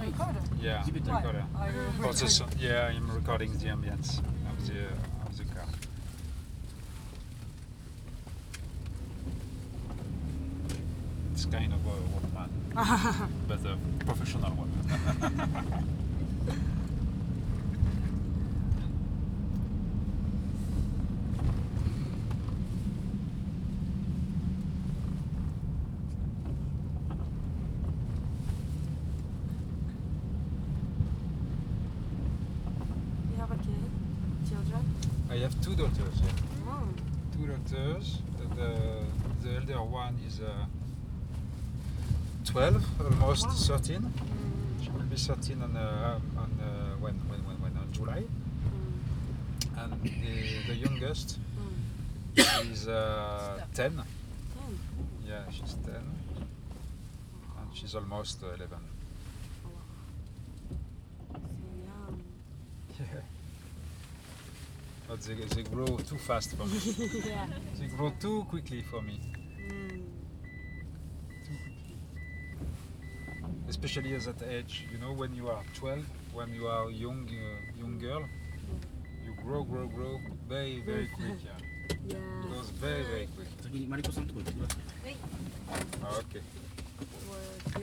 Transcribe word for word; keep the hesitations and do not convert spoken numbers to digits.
recorder? Yeah, Keep it Why? recorder. Are you For the recording? so- yeah, I'm recording the ambience of the uh, of the car. It's kind of a Walkman, but a professional one. You have a kid? Children? I have two daughters. Yeah. Oh. Two daughters. The the elder one is uh, twelve, almost Wow. thirteen. Mm. She will be thirteen on uh, on uh, when when when when on July. Mm. And the the youngest Mm. is uh, ten. Ten. Yeah, she's ten, and she's almost uh, eleven. Oh, wow. So young. Yeah. But they, they grow too fast for me. Yeah. They grow too quickly for me. Mm. Too quickly. Especially at that age, you know, when you are twelve, when you are young, uh, young girl, you grow, grow, grow very, very quick. Yeah. Yeah. It goes very, very quick. Sabi ni Maricos ang tukoy. Ah, okay. Word.